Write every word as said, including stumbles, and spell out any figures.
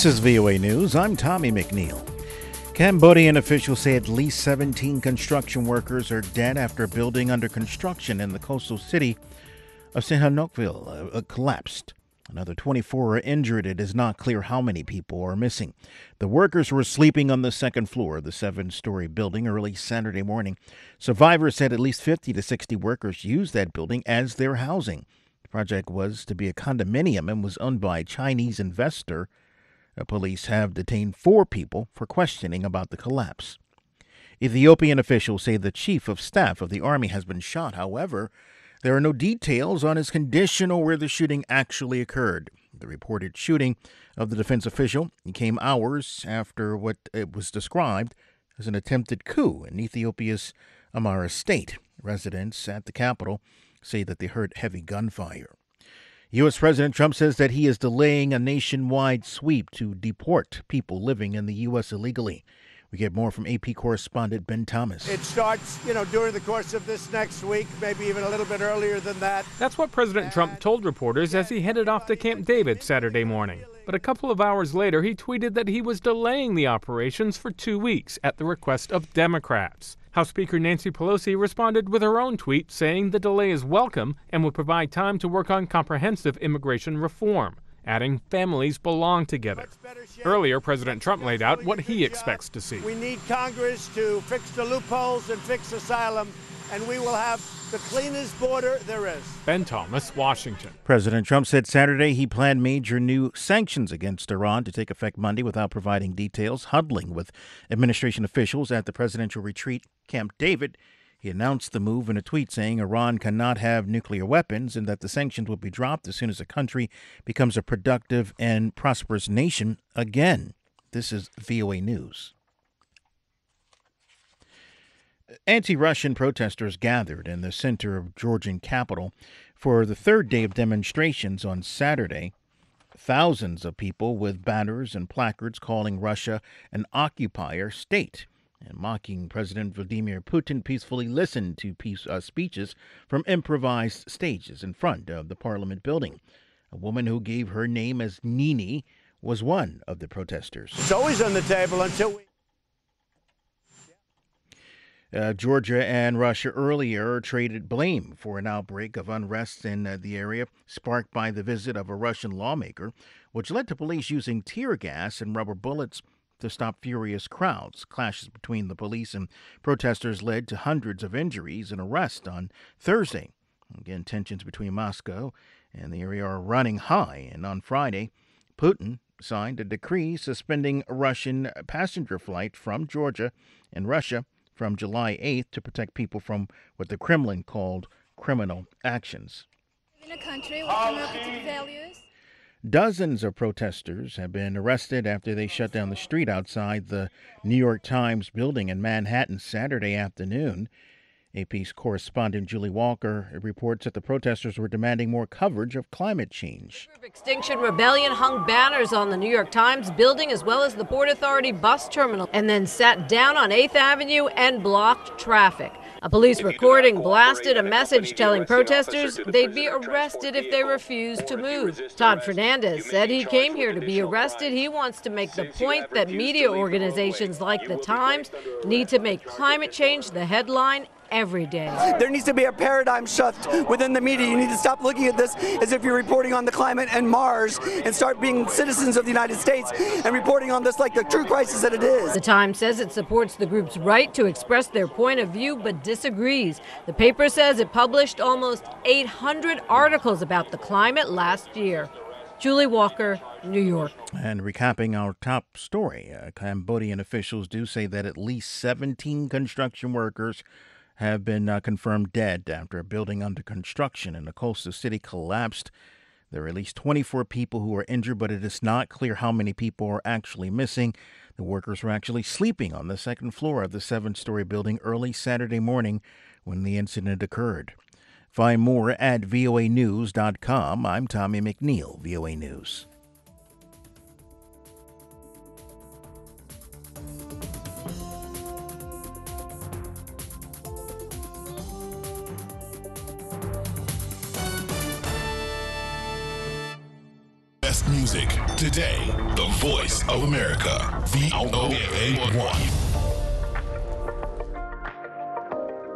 This is V O A News. I'm Tommy McNeil. Cambodian officials say at least seventeen construction workers are dead after a building under construction in the coastal city of Sihanoukville uh, collapsed. Another twenty-four are injured. It is not clear how many people are missing. The workers were sleeping on the second floor of the seven-story building early Saturday morning. Survivors said at least fifty to sixty workers used that building as their housing. The project was to be a condominium and was owned by a Chinese investor. Police have detained four people for questioning about the collapse. Ethiopian officials say the chief of staff of the army has been shot. However, there are no details on his condition or where the shooting actually occurred. The reported shooting of the defense official came hours after what it was described as an attempted coup in Ethiopia's Amhara state. Residents at the capital say that they heard heavy gunfire. U S. President Trump says that he is delaying a nationwide sweep to deport people living in the U S illegally. We get more from A P correspondent Ben Thomas. It starts, you know, during the course of this next week, maybe even a little bit earlier than that. That's what President Trump told reporters as he headed off to Camp David Saturday morning. But a couple of hours later, he tweeted that he was delaying the operations for two weeks at the request of Democrats. House Speaker Nancy Pelosi responded with her own tweet saying the delay is welcome and would provide time to work on comprehensive immigration reform, adding families belong together. Earlier, President Trump laid out what he expects to see. We need Congress to fix the loopholes and fix asylum, and we will have the cleanest border there is. Ben Thomas, Washington. President Trump said Saturday he planned major new sanctions against Iran to take effect Monday without providing details. Huddling with administration officials at the presidential retreat, Camp David, he announced the move in a tweet saying Iran cannot have nuclear weapons and that the sanctions will be dropped as soon as the country becomes a productive and prosperous nation again. This is V O A News. Anti-Russian protesters gathered in the center of Georgian capital for the third day of demonstrations on Saturday. Thousands of people with banners and placards calling Russia an occupier state and mocking President Vladimir Putin peacefully listened to peace uh, speeches from improvised stages in front of the parliament building. A woman who gave her name as Nini was one of the protesters. It's always on the table until we... Uh, Georgia and Russia earlier traded blame for an outbreak of unrest in uh, the area, sparked by the visit of a Russian lawmaker, which led to police using tear gas and rubber bullets to stop furious crowds. Clashes between the police and protesters led to hundreds of injuries and arrests on Thursday. Again, tensions between Moscow and the area are running high, and on Friday, Putin signed a decree suspending a Russian passenger flight from Georgia and Russia from July eighth to protect people from what the Kremlin called criminal actions. In a country with democratic values. Dozens of protesters have been arrested after they shut down the street outside the New York Times building in Manhattan Saturday afternoon. A P's correspondent Julie Walker reports that the protesters were demanding more coverage of climate change. Extinction Rebellion hung banners on the New York Times building as well as the Port Authority bus terminal and then sat down on eighth Avenue and blocked traffic. A police recording blasted a message telling protesters they'd be arrested if they refused to move. Todd Fernandez said he came here to be arrested. He wants to make the point that media organizations like the Times need to make climate change the headline every day. There needs to be a paradigm shift within the media. You need to stop looking at this as if you're reporting on the climate and Mars and start being citizens of the United States and reporting on this like the true crisis that it is. The Times says it supports the group's right to express their point of view but disagrees. The paper says it published almost eight hundred articles about the climate last year. Julie Walker, New York. And recapping our top story, uh, Cambodian officials do say that at least seventeen construction workers have been uh, confirmed dead after a building under construction in the coastal city collapsed. There are at least twenty-four people who are injured, but it is not clear how many people are actually missing. The workers were actually sleeping on the second floor of the seven-story building early Saturday morning when the incident occurred. Find more at V O A news dot com. I'm Tommy McNeil, V O A News. best music. Today, the voice of America. V O A one.